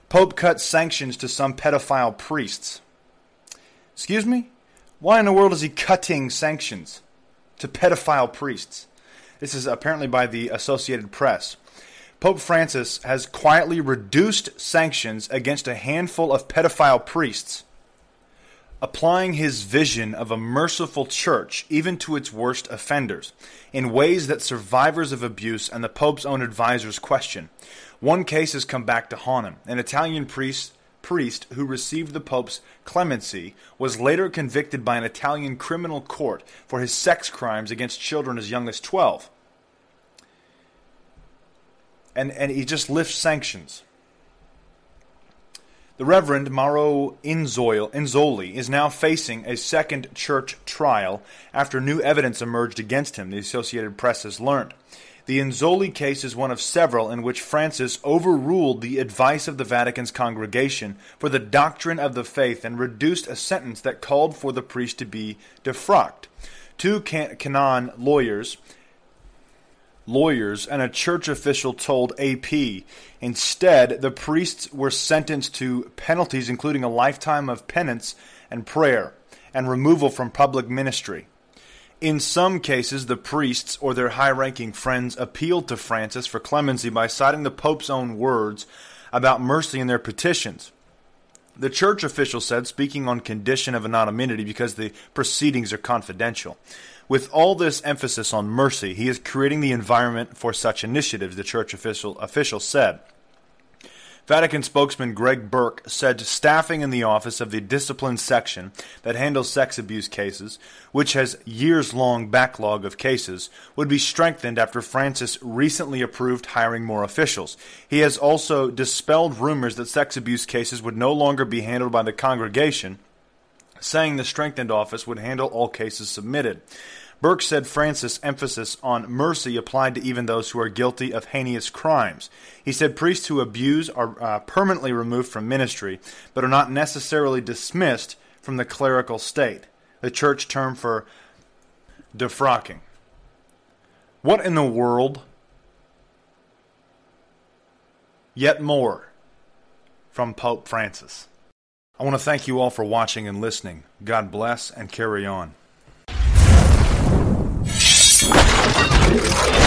Pope cuts sanctions to some pedophile priests. Excuse me? Why in the world is he cutting sanctions to pedophile priests? This is apparently by the Associated Press. Pope Francis has quietly reduced sanctions against a handful of pedophile priests, applying his vision of a merciful church even to its worst offenders, in ways that survivors of abuse and the Pope's own advisors question. One case has come back to haunt him. An Italian priest who received the Pope's clemency was later convicted by an Italian criminal court for his sex crimes against children as young as 12. And he just lifts sanctions. The Reverend Mauro Inzoli is now facing a second church trial after new evidence emerged against him, the Associated Press has learned. The Inzoli case is one of several in which Francis overruled the advice of the Vatican's Congregation for the Doctrine of the Faith and reduced a sentence that called for the priest to be defrocked. Two canon lawyers and a church official told AP. Instead, the priests were sentenced to penalties including a lifetime of penance and prayer and removal from public ministry. In some cases, the priests or their high-ranking friends appealed to Francis for clemency by citing the Pope's own words about mercy in their petitions. The church official said, speaking on condition of anonymity because the proceedings are confidential. With all this emphasis on mercy, he is creating the environment for such initiatives, the church official said. Vatican spokesman Greg Burke said staffing in the office of the discipline section that handles sex abuse cases, which has years-long backlog of cases, would be strengthened after Francis recently approved hiring more officials. He has also dispelled rumors that sex abuse cases would no longer be handled by the congregation, saying the strengthened office would handle all cases submitted. Burke said Francis' emphasis on mercy applied to even those who are guilty of heinous crimes. He said priests who abuse are permanently removed from ministry, but are not necessarily dismissed from the clerical state, the church term for defrocking. What in the world? Yet more from Pope Francis. I want to thank you all for watching and listening. God bless and carry on.